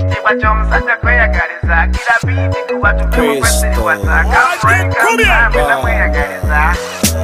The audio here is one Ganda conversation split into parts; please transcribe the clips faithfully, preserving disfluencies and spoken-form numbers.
Ekitiibwa ky'omusajja kweyagaliza kira biiti ku batu byomukwesiri wasaka Frank Amsambe namweyagaliza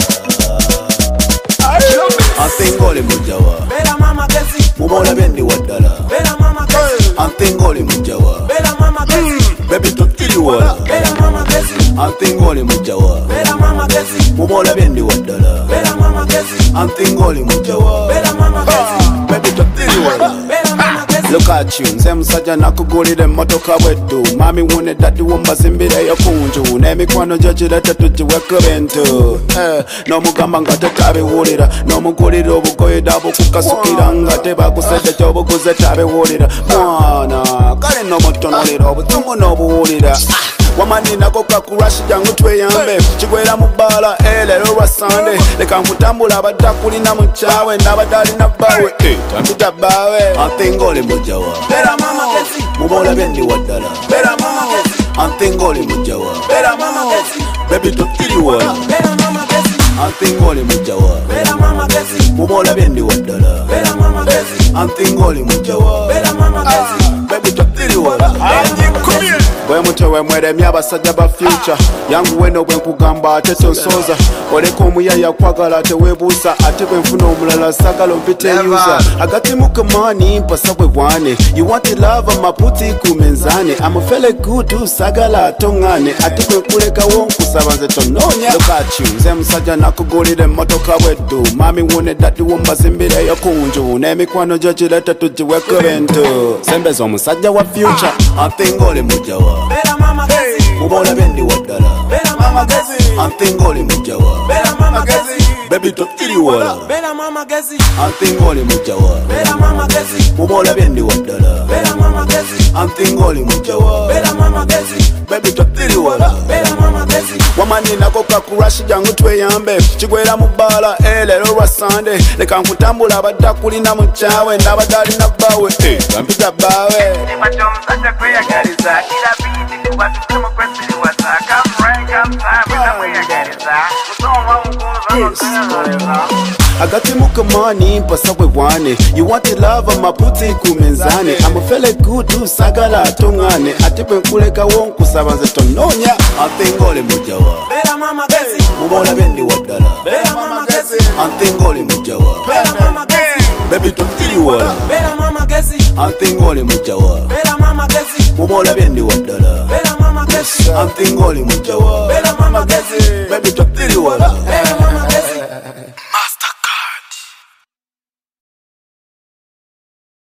Antengole mujawa Bela mama gezi Mubola bendi wadala Bela mama gezi Antengole mujawa Bela mama gezi Baby tutiri wala Bela mama gezi Antengole mujawa Bela mama gezi Mubola bendi wadala Bela mama gezi Antengole mujawa Bela mama gezi Baby tutiri wala Bela mama gezi Look at you, nze musajja nakugulira emmotoka bweddu Mami wune dadi wumbazimbirayo kunju N'emikwano gyo girete tugiweko bintu eh, N'omugamba nga tetabiwulira N'omugulira obugoye dabukukasukira nga tebakusedde ky'obuguze tabiwulira Mwana, kale n'omutonolera obutungu n'obuwulira Wamani nako kakurashi jangu tweyambe Chigwera mubala, eh, lero lwa Sunday Leka nkutambula abadakulina muchawe N'abadali nabawe, eh, tambita bawe Antengole mujawa Bela mama gezi Mubola bendi wadala Bela mama gezi Antengole mujawa Bela mama gezi Baby tutiri wala Bela mama gezi Antengole mujawa Bela mama gezi Mubola bendi wadala Bela mama gezi Antengole mujawa Bela mama gezi Baby tutiri wala Bwe muto we mweremye abasajja ba future Yangu weno bwe nkugamba ate tonsoza Oleka omuyaya kwagala tewebuusa Ate bwe nfuna omulala sagala ompite yuza Agati mukamani mpasa bwe bwane You want the love amaputi kumenzane I'm a fella good too sagala atongane Ate bwe nkulekawo nkusaba nze tononya Look at you nze musajja nakugulira emmotoka bweddu Mami wune dadi wumbazimbireyo kunju N'emikwano gyo girete tugiweko bintu Sembeza omusajja wa future Antengole mujawa Bela mama gezi Mubola bendi wadala Bela mama gezi Antengole mujawa Bela mama gezi Baby tutiri wala Bela mama gezi Antengole mujawa Bela mama gezi Mubola bendi wadala Bela mama gezi Antengole mujawa Bela mama gezi Baby tutiri wala Bela mama gezi Wamani nako kakurashi jangu tweyambe Chigwera mubala, eh, lero lwa Sunday Leka nkutambula abadakulina muchawe N'abadali nabawe, eh, tambita bawe Ekitiibwa ky'omusajja kweyagaliza kira biiti ku batu byomukwesiri wasaka Frank Amsambe namweyagaliza Musonga omukunza n'okunyonyoleza Agati mukamani mpasa bwe bwane You want the love amaputi kumenzane I'm a fella good too sagala atongane Ate bwe nkulekawo nkusaba nze tononya Antengole mujawa Bela mama gezi Mubola bendi wadala Bela mama gezi Antengole mujawa Bela mama gezi Baby tutiri wala Bela mama gezi Antengole mujawa Bela mama gezi Mubola bendi wadala Bela mama gezi Antengole mujawa Bela mama gezi Baby tutiri wala Bela mama